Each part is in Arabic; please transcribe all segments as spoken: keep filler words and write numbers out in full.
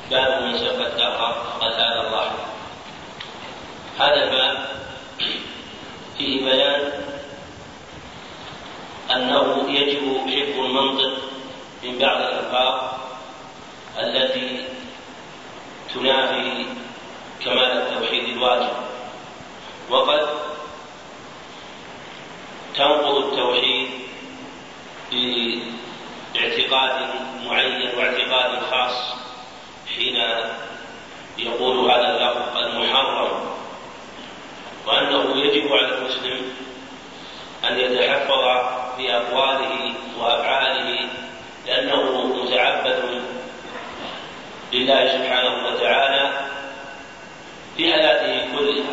باب من سب الدهر فقد آذى الله. هذا الباب فيه بيان أنه يجب حفظ المنطق من بعض الألفاظ التي تنافي كمال التوحيد الواجب، وقد تنقض التوحيد باعتقاد معين واعتقاد خاص حين يقول هذا اللفظ المحرم، وأنه يجب على المسلم أن يتحفظ في أقواله وأفعاله، لأنه متعبد لله سبحانه وتعالى في حياته كلها،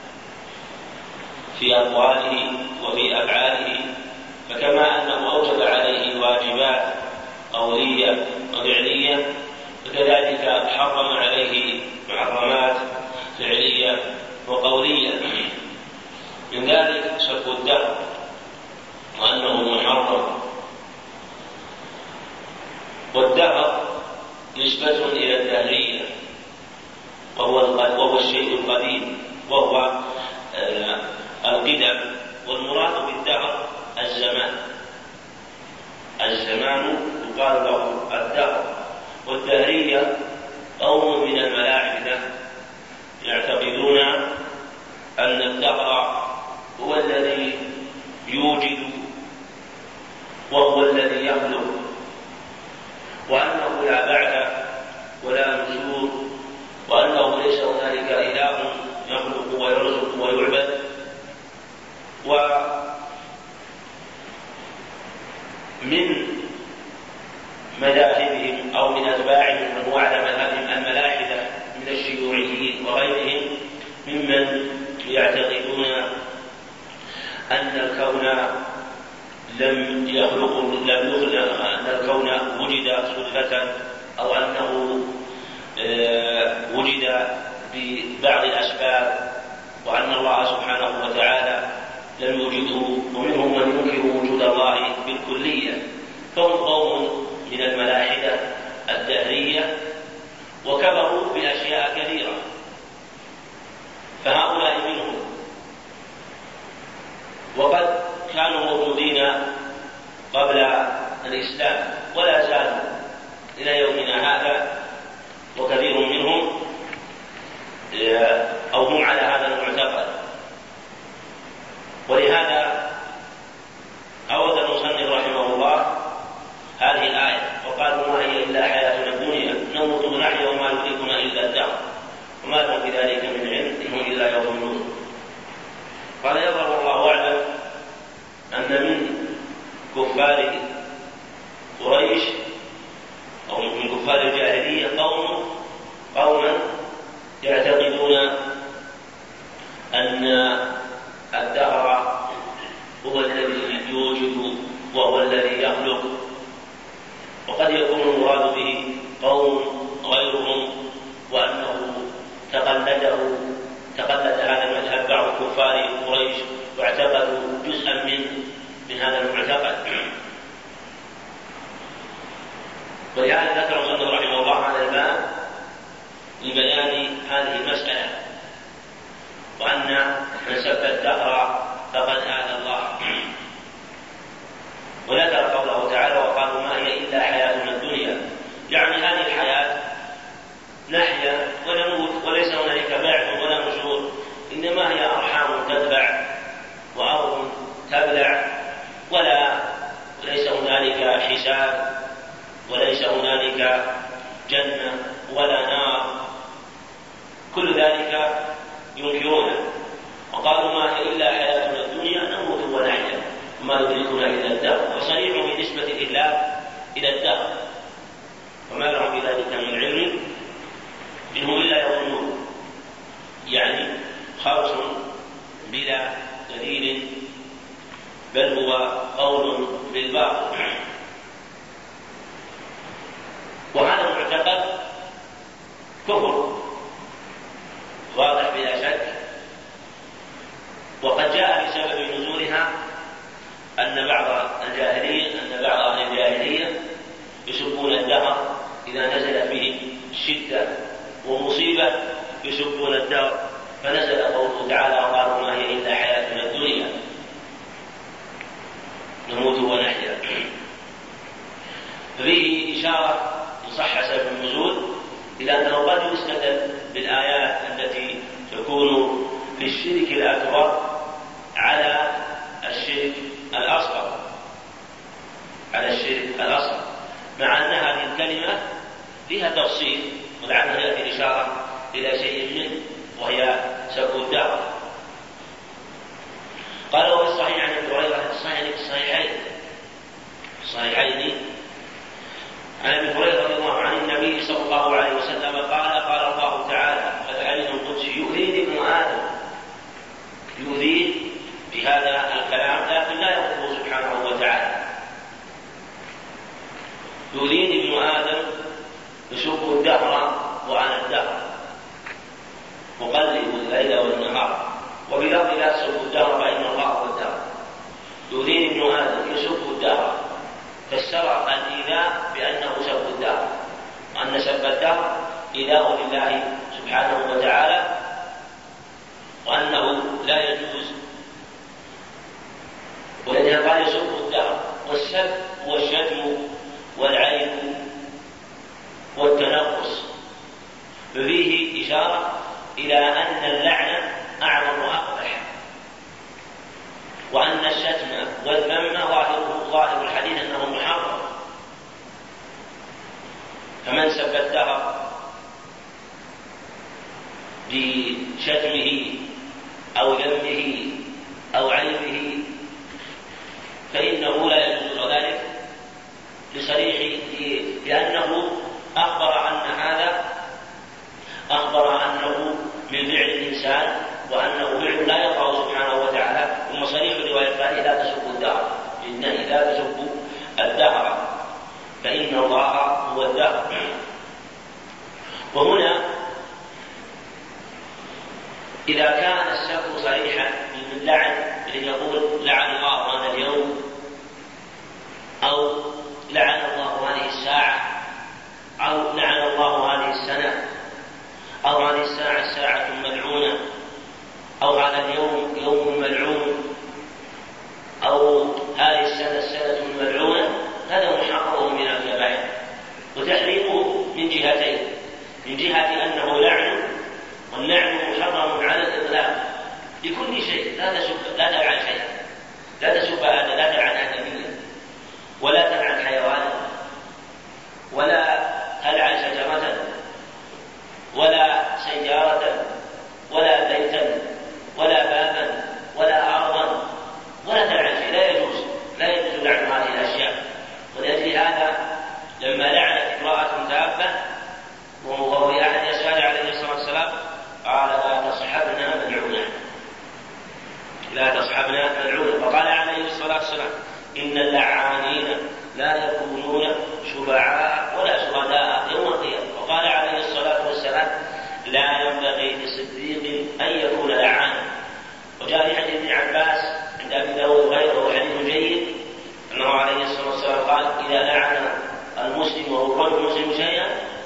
في أقواله وفي أفعاله. فكما أنه أوجب عليه واجبات قولية وفعلية، فكذلك حرم عليه محرمات فعلية وقولية. من ذلك سب الدهر، وأنه محرم. والدهر نسبة إلى الدهرية، وهو الشيء القديم، وهو القدم. والمراد بالدهر الزمان، الزمان يقال له الدهر. والدهرية قوم من الملاحدة يعتقدون أن الدهر هو الذي يوجد وهو الذي يخلق، وأنه لا بعث ولا نشور، وأنه ليس هنالك إله يخلق ويرزق ويعبد. ومن مذاهبهم أو من أتباعهم من هو على مذهبهم الملاحدة من الشيوعيين وغيرهم ممن يعتقدون أن الكون لم يخلق لم يخلق أن الكون وجد صدفة، أو أنه وجد ببعض الأسباب، وأن الله سبحانه وتعالى لم يوجده. ومنهم من ينكر وجود الله بالكلية، فهم قوم من الملاحدة الدهرية، وكبروا بأشياء كثيرة. فهؤلاء منهم، وقد كانوا موجودين قبل الإسلام ولا زالوا إلى يومنا هذا، وكثير منهم أو هم على هذا المعتقد. ولهذا أورد المصنف رحمه الله هذه الآية، وقالوا ما هي إلا حياتنا الدنيا نموت ونحيا وما يدركنا إلا الدهر وما لهم بذلك من علم إنهم إلا يظنون. قال يظهر الله أعلم أن من كفار قريش أو من كفار الجاهلية قوم قوما يعتقدون أن الدهر هو الذي يوجد وهو الذي يخلق، وقد يكون المراد به قوم غيرهم، وأنه تقلده تقلد هذا المذهب بعض كفار قريش واعتقدوا جزءا من من هذا المعتقد. ولهذا ذكر المصنف رحمه الله هذا الباب لبيان هذه المسألة، وأن من سب الدهر فقد آذى الله. وذكر قوله تعالى وقالوا ما هي إلا حياتنا الدنيا، يعني هذه الحياة نحيا ونموت وليس هنالك بعث ولا نشور، إنما هي أرحام تتبع وأرض تبلع، ولا وليس هنالك حساب، وليس هنالك جنة ولا نار. كل ذلك ينكرونه. وقالوا ما هي إلا حياتنا الدنيا نموت ونحيا وما يدركنا إلا الدهر، وصريح في نسبة الإهلاك إلى الدهر، وما لهم بذلك من علم إنهم إلا يظنون، يعني خرص بلا دليل، بل هو قول بالباطل. وهذا المعتقد كفر واضح بلا شك، وقد جاء بسبب نزولها أن بعض الجاهلية أن بعض أهل الجاهلية يسبون الدهر إذا نزلت به فيه شدة ومصيبة يسبون الدهر، فنزل قوله تعالى وقالوا ما هي إلا حياتنا الدنيا نموت ونحيا. فيه إشارة إن صح سبب النزول إلى أنه قد يستدل بالآيات التي تكون للشرك الأكبر على الشرك الأصغر على الشرك الأصغر مع أن هذه الكلمة فيها تفصيل ولعلها يأتي إشارة إلى شيء منه وهي سب الدهر. قال وفي الصحيح عن ابي هريره الصحيحين الصحيحين عن ابي هريره رضي الله عن النبي صلى الله عليه وسلم قال قال الله تعالى في الحديث القدسي يؤذيني ابن ادم، يؤذيه بهذا الكلام لكن لا يقوله سبحانه وتعالى. يؤذيني ابن ادم يسب الدهر وانا الدهر مقلب الليل والنهار، وفي لفظ لا تسبوا الدهر فإن الله هو الدهر. يؤذيني ابن آدم يسب الدهر، فسر الإيذاء بأنه سب الدهر، وأن سب الدهر إيذاء لله سبحانه وتعالى، وأنه لا يجوز. ولذلك قال يسب الدهر، والسب هو الشتم والعيب والتنقص، ففيه إشارة إلى أن اللعنة أعظم وأقبح، وأن الشتم والذم ظاهر الحديث أنه محرم. فمن سب الدهر بشتمه أو ذمه أو عيبه فإنه لا يجوز ذلك لصريح لأنه أخبر أن هذا أخبر أنه من فعل الإنسان وأنه فعل لا يرضاه سبحانه وتعالى. ثم صريح رواية قال لا تسبوا الدهر، بالنهي لا تسبوا الدهر فإن الله هو الدهر. وهنا إذا كان السب صريحا من لعن إذ يقول لعن الله هذا اليوم أو لعن الله هذه الساعة أو لعن الله هذه السنة أو هذه الساعة ساعة ملعونة أو هذا اليوم يوم ملعون أو هذه السنة سنة ملعونة، هذا محرم من الكبائر، وتحريمه من جهتين: من جهة أنه لعن، واللعن محرم على الإطلاق لكل شيء، لا تسب لا تلعن شيئا، لا تسب هذا، لا تلعن آدميا ولا تلعن حيوانا ولا تلعن شجرة ولا سيارة ولا بيتا ولا بابا ولا أرضا ولا تلعن شيء، لا يجوز لا يجوز لعن هذه الأشياء. ولأجل هذا لما لعنت امرأة دابة وهو في أحد أسفاره عليه الصلاة والسلام قال لا تصحبنا ملعونة، لا تصحبنا ملعونة. وقال عليه الصلاة والسلام إن اللعانين لا يكونون شفعاء ولا شهداء يوم القيامة. وقال عليه الصلاة والسلام لا ينبغي لصديق أن يكون لعانا. وجاء في حديث ابن عباس عند أبي داود وغيره حديث جيد أنه عليه الصلاة والسلام قال إذا لعن المسلم وهو المسلم شيئا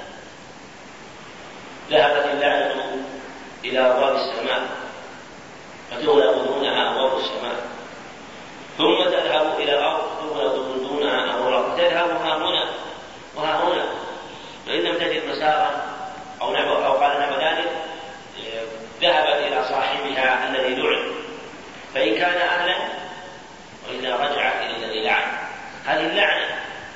ذهبت اللعنة إلى أبواب السماء فتغلق دونها أبواب السماء، ثم تذهب إلى الأرض تغلق دونها أبواب الأرض، تذهب ها هنا وها هنا، فإن لم تجد مسارا أو نحو أو قال نحو ذلك ذهبت إلى صاحبها الذي لعن، فإن كان أهلا وإلا رجعت إلى الذي لعن. هذه اللعنة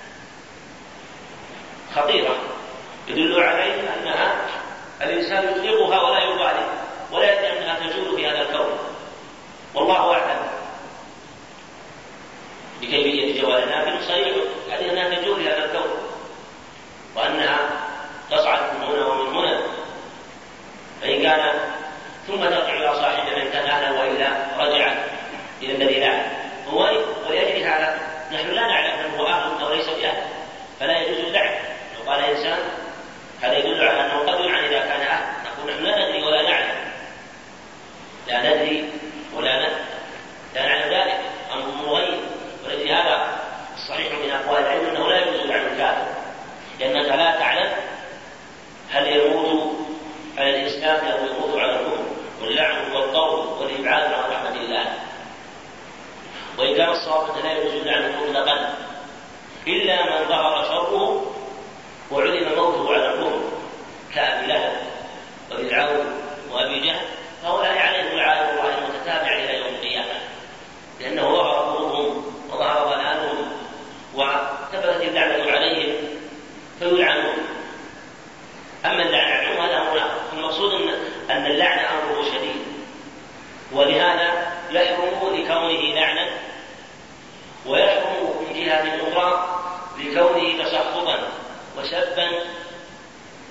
خطيرة يدل عليه أنها الإنسان يطلقها ولا يبالي ولا يدري أنها تجول في هذا الكون، والله أعلم بكيفية جوالها، لكن صحيح أنها تجول في هذا الكون وأنها تصعد من هنا ومن هنا، فإن كان ثم ترجع إلى صاحبها من كان أهلا وإلا رجعت إلى الذي لعن. ولأجل هذا نحن لا نعلم من هو أهل أو ليس بأهل، فلا يجوز اللعن. لو قال إنسان هذا يدل على أنه قد يلعن إذا كان أهل، نقول نحن لا ندري ولا نعلم، لا ندري ولا ندري لا نعلم ذلك أمر مغيب. ولأجل هذا الصحيح من أقوال العلم أنه لا يجوز لعن الكافر، لأنك لا تعلم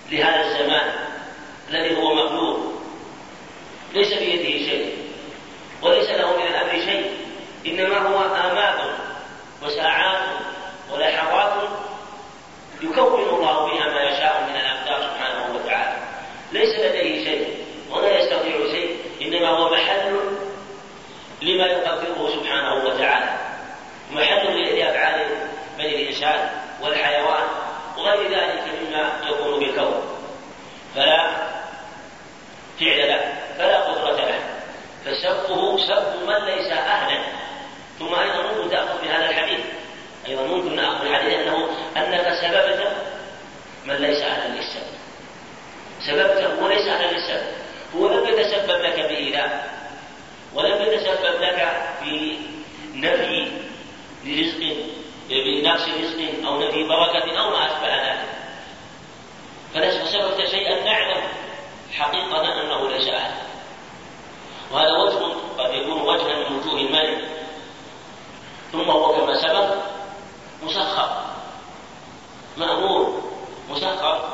لهذا الزمان الذي هو مخلوق ليس بيده شيء وليس له من الأمر شيء، إنما هو آمال وساعات ولحظات يكون الله بها ما يشاء من الأقدار سبحانه وتعالى، ليس لديه شيء ولا يستطيع شيء، إنما هو محل لما يقدره سبحانه وتعالى، محل لأفعال بني الإنسان والحيوان وغير ذلك مما يكون بالكون، فلا فعل له فلا قدرة له، فسبه سب من ليس أهلا. ثم أيضا ممكن تأخذ من هذا الحديث، أيضا ممكن نأخذ الحديث أنه أنك سببت من ليس أهلا للسب، سببته وليس أهلا للسب، هو لم يتسبب لك بإيذاء ولم يتسبب لك في نفي رزق بنقص رزق أو نفي بركة أو ما أشبه ذلك، فسببت شيئا نعلم حقيقة أنه ليس أهلا. وهذا وجه قد يكون وجها من وجوه المنع. ثم هو كما سبق مسخر مأمور مسخر